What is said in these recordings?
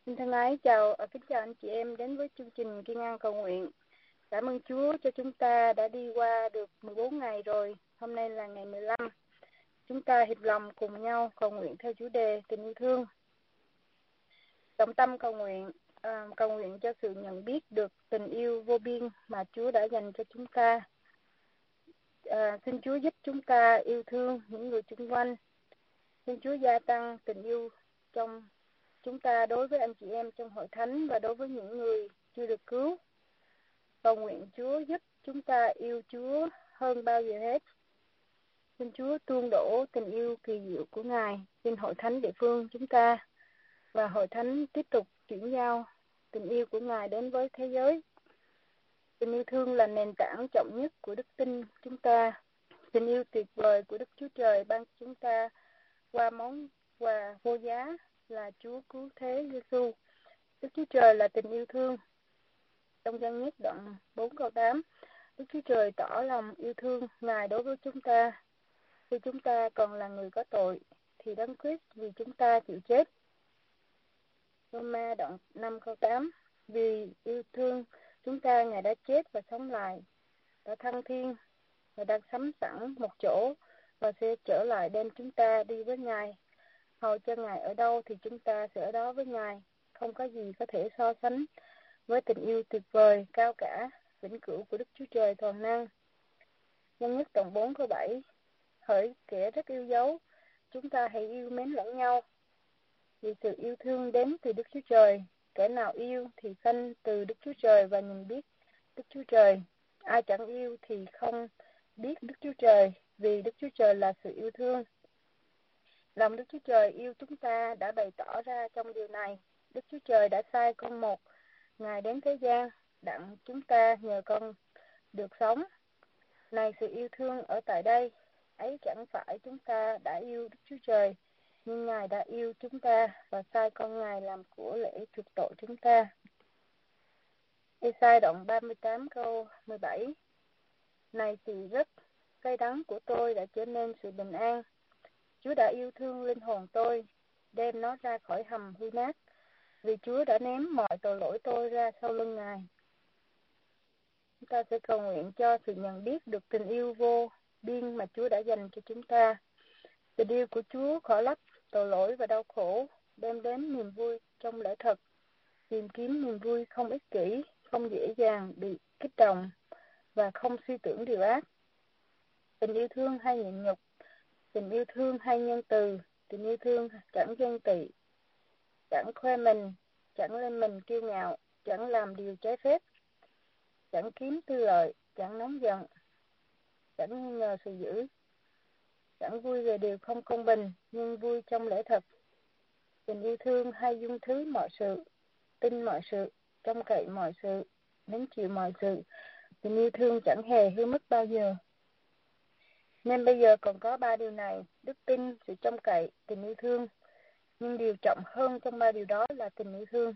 Xin thân ái kính chào anh chị em đến với chương trình Kiên An Cầu Nguyện. Cảm ơn Chúa cho chúng ta đã đi qua được 14 ngày rồi. Hôm nay là ngày 15. Chúng ta hiệp lòng cùng nhau cầu nguyện theo chủ đề tình yêu thương. Trọng tâm cầu nguyện cho sự nhận biết được tình yêu vô biên mà Chúa đã dành cho chúng ta. Xin Chúa giúp chúng ta yêu thương những người xung quanh. Xin Chúa gia tăng tình yêu trong chúng ta đối với anh chị em trong hội thánh và đối với những người chưa được cứu. Cầu nguyện Chúa giúp chúng ta yêu Chúa hơn bao giờ hết. Xin Chúa tuôn đổ tình yêu kỳ diệu của Ngài trên hội thánh địa phương chúng ta, và hội thánh tiếp tục chuyển giao tình yêu của Ngài đến với thế giới. Tình yêu thương là nền tảng trọng nhất của đức tin chúng ta. Tình yêu tuyệt vời của Đức Chúa Trời ban chúng ta qua món quà vô giá là Chúa cứu thế Giêsu. Đức Chúa Trời là tình yêu thương. Trong Giăng Nhất đoạn 4 câu 8, Đức Chúa Trời tỏ lòng yêu thương Ngài đối với chúng ta. Khi chúng ta còn là người có tội, thì Đấng Christ vì chúng ta chịu chết. Roma đoạn 5 câu 8, vì yêu thương chúng ta, Ngài đã chết và sống lại, đã thăng thiên và đang sắm sẵn một chỗ và sẽ trở lại đem chúng ta đi với Ngài. Hầu cho Ngài ở đâu thì chúng ta sẽ ở đó với Ngài. Không có gì có thể so sánh với tình yêu tuyệt vời, cao cả, vĩnh cửu của Đức Chúa Trời toàn năng. Nhân Nhất đoạn 4 câu 7, hỡi kẻ rất yêu dấu, chúng ta hãy yêu mến lẫn nhau, vì sự yêu thương đến từ Đức Chúa Trời. Kẻ nào yêu thì sanh từ Đức Chúa Trời và nhìn biết Đức Chúa Trời. Ai chẳng yêu thì không biết Đức Chúa Trời, vì Đức Chúa Trời là sự yêu thương. Lòng Đức Chúa Trời yêu chúng ta đã bày tỏ ra trong điều này. Đức Chúa Trời đã sai con một Ngài đến thế gian, đặng chúng ta nhờ con được sống. Này, sự yêu thương ở tại đây, ấy chẳng phải chúng ta đã yêu Đức Chúa Trời, nhưng Ngài đã yêu chúng ta và sai con Ngài làm của lễ chuộc tội chúng ta. Ê-sai đoạn 38 câu 17, này, sự rất cay đắng của tôi đã trở nên sự bình an. Chúa đã yêu thương linh hồn tôi, đem nó ra khỏi hầm hư nát, vì Chúa đã ném mọi tội lỗi tôi ra sau lưng Ngài. Chúng ta sẽ cầu nguyện cho sự nhận biết được tình yêu vô biên mà Chúa đã dành cho chúng ta. Tình yêu của Chúa khỏa lấp tội lỗi và đau khổ, đem đến niềm vui trong lẽ thật, tìm kiếm niềm vui không ích kỷ, không dễ dàng bị kích động và không suy tưởng điều ác. Tình yêu thương hay nhịn nhục, tình yêu thương hay nhân từ, tình yêu thương chẳng ghen tị, chẳng khoe mình, chẳng lên mình kiêu ngạo, chẳng làm điều trái phép, chẳng kiếm tư lợi, chẳng nóng giận, chẳng nghi ngờ sự dữ, chẳng vui về điều không công bình, nhưng vui trong lẽ thật. Tình yêu thương hay dung thứ mọi sự, tin mọi sự, trông cậy mọi sự, nếm chịu mọi sự. Tình yêu thương chẳng hề hư mất bao giờ. Nên bây giờ còn có 3 điều này: đức tin, sự trông cậy, tình yêu thương. Nhưng điều trọng hơn trong 3 điều đó là tình yêu thương.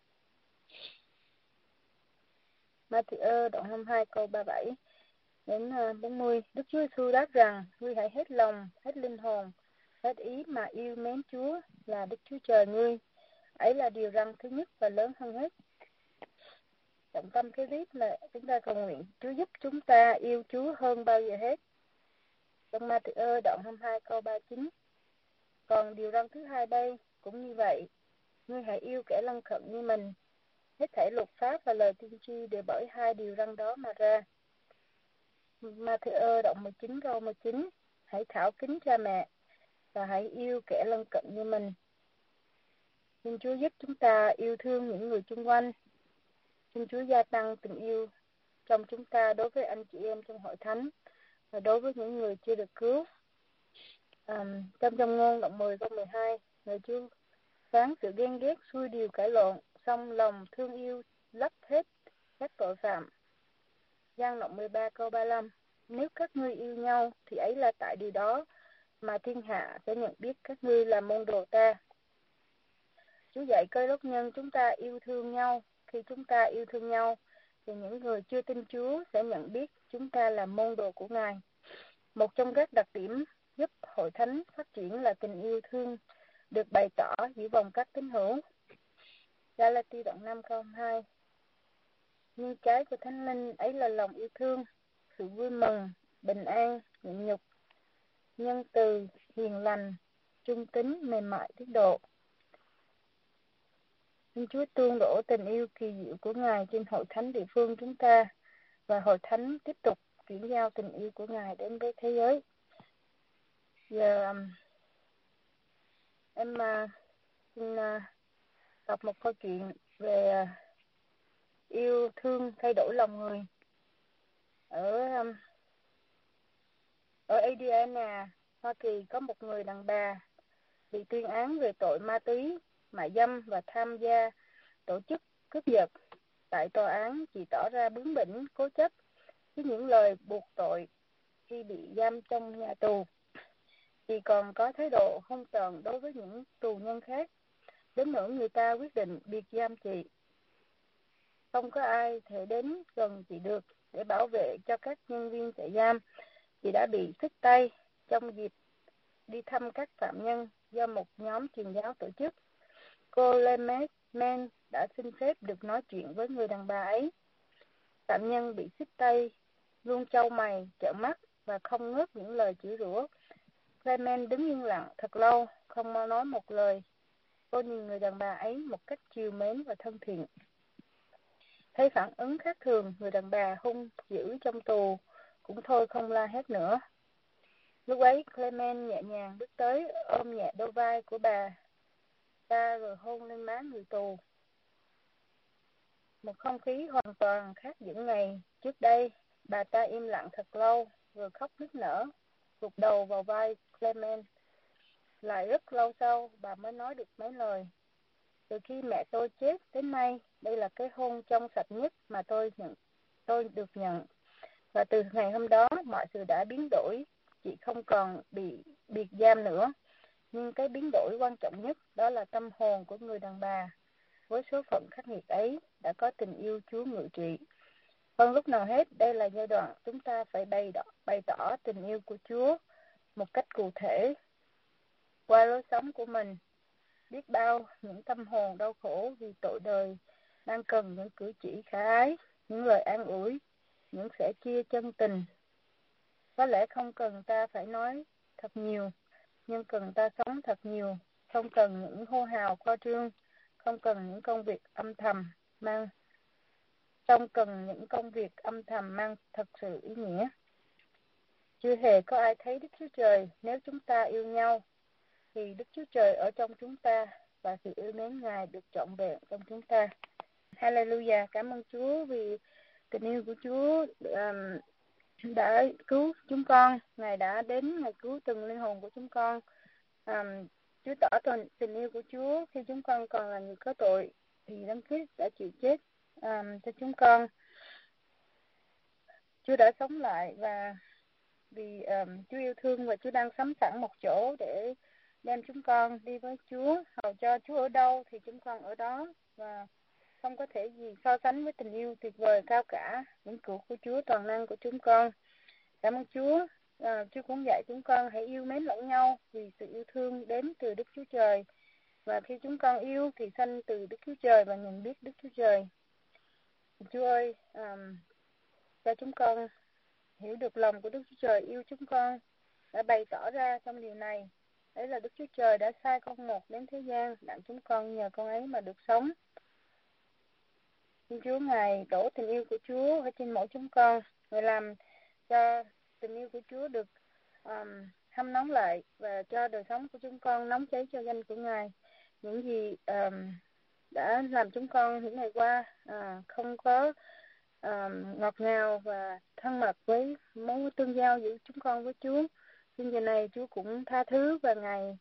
Ma-thi-ơ đoạn 22 câu 37 đến 40, Đức Chúa Giêsu đáp rằng: ngươi hãy hết lòng, hết linh hồn, hết ý mà yêu mến Chúa là Đức Chúa Trời ngươi. Ấy là điều răn thứ nhất và lớn hơn hết. Trọng tâm kế tiếp là chúng ta cầu nguyện Chúa giúp chúng ta yêu Chúa hơn bao giờ hết. Trong Ma-thi-ơ đoạn 22 câu 39, còn điều răn thứ hai đây cũng như vậy: ngươi hãy yêu kẻ lân cận như mình. Hết thảy luật pháp và lời tiên tri đều bởi 2 điều răn đó mà ra. Ma-thi-ơ đoạn 19 câu 19, hãy thảo kính cha mẹ và hãy yêu kẻ lân cận như mình. Xin Chúa giúp chúng ta yêu thương những người xung quanh. Xin Chúa gia tăng tình yêu trong chúng ta đối với anh chị em trong hội thánh và đối với những người chưa được cứu. Trong Ngôn đoạn 10 câu 12, lời Chúa phán: sự ghen ghét xuôi điều cãi lộn, song lòng thương yêu lấp hết các tội phạm. Giăng đoạn 13 câu 35, nếu các ngươi yêu nhau thì ấy là tại điều đó mà thiên hạ sẽ nhận biết các ngươi là môn đồ ta. Chúa dạy Cơ Đốc nhân chúng ta yêu thương nhau. Khi chúng ta yêu thương nhau thì những người chưa tin Chúa sẽ nhận biết chúng ta là môn đồ của Ngài. Một trong các đặc điểm giúp hội thánh phát triển là tình yêu thương được bày tỏ giữa vòng các tín hữu. Galati đoạn 5 câu 2. Nhưng trái của Thánh Linh ấy là lòng yêu thương, sự vui mừng, bình an, nhịn nhục, nhân từ, hiền lành, trung tín, mềm mại, tiết độ. Xin Chúa tuôn đổ tình yêu kỳ diệu của Ngài trên hội thánh địa phương chúng ta, và hội thánh tiếp tục chuyển giao tình yêu của Ngài đến với thế giới. Giờ em xin đọc một câu chuyện về yêu thương thay đổi lòng người. Ở Indiana, Hoa Kỳ, có một người đàn bà bị tuyên án về tội ma túy, mại dâm và tham gia tổ chức cướp giật. Tại tòa án, chị tỏ ra bướng bỉnh, cố chấp với những lời buộc tội khi bị giam trong nhà tù. Chị còn có thái độ hung tợn đối với những tù nhân khác, đến nỗi người ta quyết định biệt giam chị. Không có ai thể đến gần chị được để bảo vệ cho các nhân viên trại giam. Chị đã bị xích tay trong dịp đi thăm các phạm nhân do một nhóm truyền giáo tổ chức. Cô Lehman đã xin phép được nói chuyện với người đàn bà ấy. Phạm nhân bị xích tay luôn chau mày, trợn mắt và không ngớt những lời chửi rủa. Clement đứng yên lặng thật lâu, không nói một lời. Cô nhìn người đàn bà ấy một cách trìu mến và thân thiện. Thấy phản ứng khác thường, người đàn bà hung dữ trong tù cũng thôi không la hét nữa. Lúc ấy, Clement nhẹ nhàng bước tới, ôm nhẹ đôi vai của bà ta rồi hôn lên má người tù. Một không khí hoàn toàn khác những ngày trước đây. Bà ta im lặng thật lâu, rồi khóc nức nở, gục đầu vào vai Clement. Lại rất lâu sau, bà mới nói được mấy lời. Từ khi mẹ tôi chết đến nay, đây là cái hôn trong sạch nhất mà tôi được nhận. Và từ ngày hôm đó, mọi sự đã biến đổi. Chị không còn bị biệt giam nữa. Nhưng cái biến đổi quan trọng nhất đó là tâm hồn của người đàn bà. Với số phận khắc nghiệt ấy, đã có tình yêu Chúa ngự trị. Hơn lúc nào hết, đây là giai đoạn chúng ta phải bày tỏ tình yêu của Chúa một cách cụ thể qua lối sống của mình. Biết bao những tâm hồn đau khổ vì tội đời đang cần những cử chỉ khả ái, những lời an ủi, những sẻ chia chân tình. Có lẽ không cần ta phải nói thật nhiều, nhưng cần ta sống thật nhiều. Không cần những hô hào khoa trương, không cần những công việc âm thầm mang thật sự ý nghĩa. Chưa hề có ai thấy Đức Chúa Trời. Nếu chúng ta yêu nhau, thì Đức Chúa Trời ở trong chúng ta, và sự yêu mến Ngài được trọn vẹn trong chúng ta. Hallelujah! Cảm ơn Chúa vì tình yêu của Chúa đã cứu chúng con. Ngài đã đến, Ngài cứu từng linh hồn của chúng con. Chúa tỏ tình yêu của Chúa khi chúng con còn là người có tội, thì Đấng Christ đã chịu chết cho chúng con. Chúa đã sống lại, và vì Chúa yêu thương, và Chúa đang sắm sẵn một chỗ để đem chúng con đi với Chúa. Hầu cho Chúa ở đâu thì chúng con ở đó, và không có thể gì so sánh với tình yêu tuyệt vời cao cả, vĩnh cửu của Chúa toàn năng của chúng con. Cảm ơn Chúa. Chúa cũng dạy chúng con hãy yêu mến lẫn nhau, vì sự yêu thương đến từ Đức Chúa Trời. Và khi chúng con yêu thì sanh từ Đức Chúa Trời và nhận biết Đức Chúa Trời. Chúa ơi, cho chúng con hiểu được lòng của Đức Chúa Trời yêu chúng con, đã bày tỏ ra trong điều này. Đấy là Đức Chúa Trời đã sai con một đến thế gian, đặng chúng con nhờ con ấy mà được sống. Xin Chúa Ngài đổ tình yêu của Chúa ở trên mỗi chúng con, Ngài làm cho tình yêu của Chúa được hâm nóng lại, và cho đời sống của chúng con nóng cháy cho danh của Ngài. Những gì đã làm chúng con những ngày qua không có ngọt ngào và thân mật với mối tương giao giữa chúng con với Chúa. Nhưng giờ này Chúa cũng tha thứ, và Ngài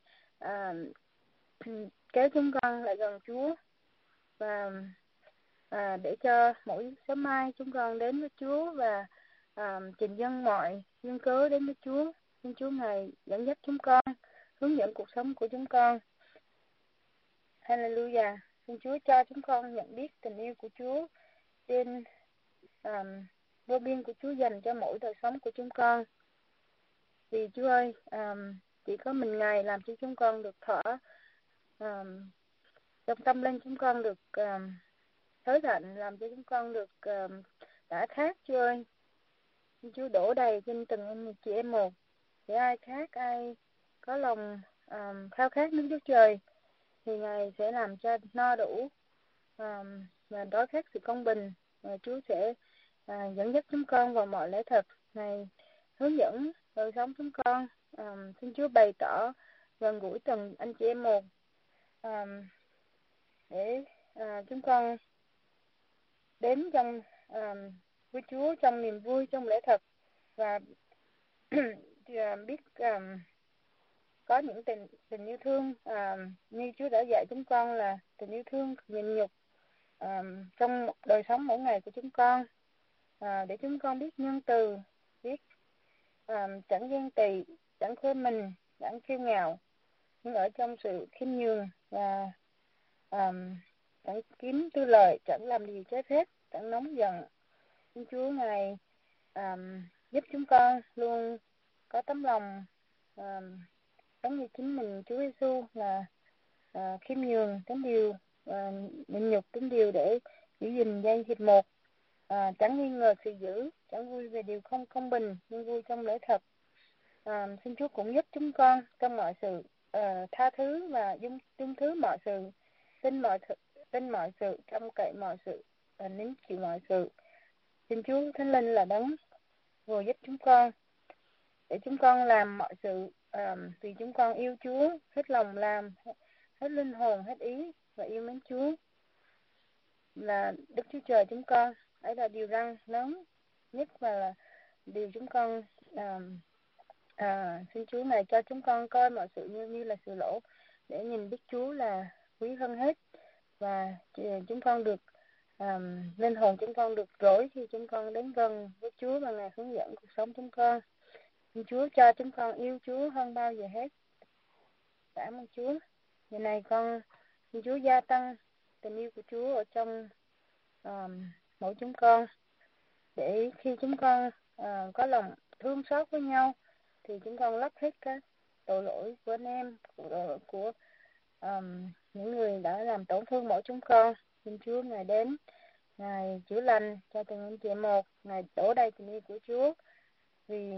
kéo chúng con lại gần Chúa, và để cho mỗi sớm mai chúng con đến với Chúa và trình dâng mọi duyên cớ đến với Chúa. Xin Chúa Ngài dẫn dắt chúng con, hướng dẫn cuộc sống của chúng con. Hallelujah! Xin Chúa cho chúng con nhận biết tình yêu của Chúa trên vô biên của Chúa dành cho mỗi đời sống của chúng con. Vì Chúa ơi, chỉ có mình Ngài làm cho chúng con được thở Trong tâm linh chúng con được thới thạnh, làm cho chúng con được đã khát, Chúa ơi. Chúa đổ đầy trên từng anh chị em một, để ai khát, ai có lòng khao khát nước Chúa Trời thì Ngài sẽ làm cho no đủ và đói khát sự công bình, và Chúa sẽ dẫn dắt chúng con vào mọi lẽ thật. Ngài hướng dẫn đời sống chúng con. Xin Chúa bày tỏ gần gũi từng anh chị em một, để chúng con đến trong với Chúa trong niềm vui, trong lẽ thật, và biết có những tình yêu thương như Chúa đã dạy chúng con, là tình yêu thương nhịn nhục trong đời sống mỗi ngày của chúng con, để chúng con biết nhân từ, biết chẳng ghen tị, chẳng khoe mình, chẳng kiêu ngạo, nhưng ở trong sự khiêm nhường, và chẳng kiếm tư lợi, chẳng làm điều trái phép, chẳng nóng giận. Xin Chúa Ngài giúp chúng con luôn có tấm lòng giống như chính mình Chúa Giêsu, là khiêm nhường, tính điều, nhịn nhục, tính điều, để giữ gìn danh hiệp một, chẳng nghi ngờ sự dữ, chẳng vui về điều không công bình, nhưng vui trong lẽ thật. Xin Chúa cũng giúp chúng con trong mọi sự tha thứ và dung thứ mọi sự, tin mọi sự, trông cậy mọi sự, nín chịu mọi sự. Xin Chúa Thánh Linh là đấng vừa giúp chúng con, để chúng con làm mọi sự vì chúng con yêu Chúa, hết lòng làm, hết linh hồn, hết ý, và yêu mến Chúa là Đức Chúa Trời chúng con. Ấy là điều răn lớn nhất, và là điều chúng con xin Chúa này cho chúng con coi mọi sự như là sự lỗ, để nhìn biết Chúa là quý hơn hết, và chúng con được linh hồn chúng con được rỗi khi chúng con đến gần với Chúa, và Ngài hướng dẫn cuộc sống chúng con. Xin Chúa cho chúng con yêu Chúa hơn bao giờ hết. Cảm ơn Chúa. Ngày này con xin Chúa gia tăng tình yêu của Chúa ở trong mỗi chúng con, để khi chúng con có lòng thương xót với nhau, thì chúng con lấp hết các tội lỗi của anh em, của những người đã làm tổn thương mỗi chúng con. Xin Chúa Ngài đến, Ngài chữa lành cho từng anh chị em một, Ngài đổ đầy tình yêu của Chúa, vì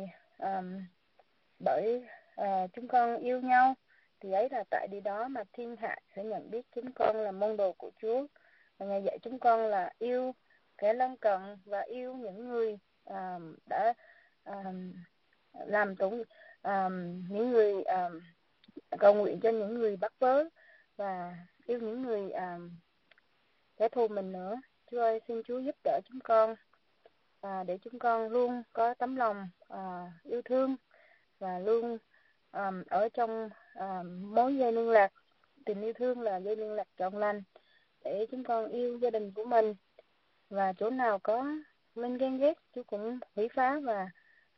bởi chúng con yêu nhau, thì ấy là tại điều đó mà thiên hạ sẽ nhận biết chúng con là môn đồ của Chúa. Và Ngài dạy chúng con là yêu kẻ lân cận, và yêu những người đã làm tổn, những người cầu nguyện cho những người bắt bớ, và yêu những người kẻ thù mình nữa. Chúa ơi, xin Chúa giúp đỡ chúng con, để chúng con luôn có tấm lòng yêu thương, và luôn ở trong mối dây liên lạc. Tình yêu thương là dây liên lạc trọn lành, để chúng con yêu gia đình của mình, và chỗ nào có lên ghen ghét, Chúa cũng hủy phá và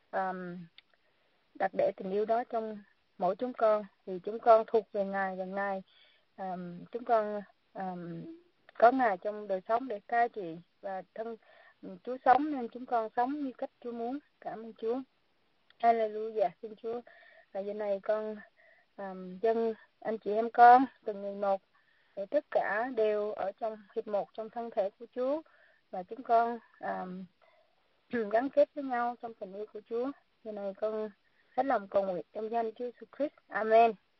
đặt để tình yêu đó trong mỗi chúng con, vì chúng con thuộc về Ngài, và Ngài chúng con có Ngài trong đời sống để cai trị, và thân Chúa sống nên chúng con sống như cách Chúa muốn. Cảm ơn Chúa. Hallelujah. Xin Chúa, giờ này con dâng anh chị em con từng người một, để tất cả đều ở trong hiệp một trong thân thể của Chúa, và chúng con gắn kết với nhau trong tình yêu của Chúa. Giờ này con hết lòng cầu nguyện trong danh Chúa Jesus Christ. Amen.